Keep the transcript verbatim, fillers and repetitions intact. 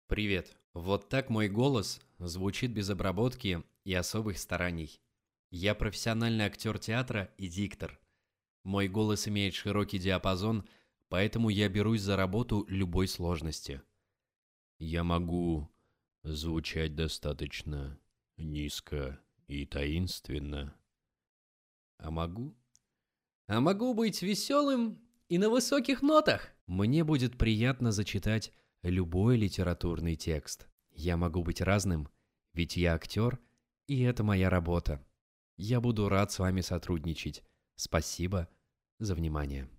Привет. Вот так мой голос звучит без обработки и особых стараний. Я профессиональный актер театра и диктор. Мой голос имеет широкий диапазон, поэтому я берусь за работу любой сложности. Я могу звучать достаточно низко и таинственно. А могу? А могу быть веселым и на высоких нотах. Мне будет приятно зачитать любой литературный текст. Я могу быть разным, ведь я актер, и это моя работа. Я буду рад с вами сотрудничать. Спасибо за внимание.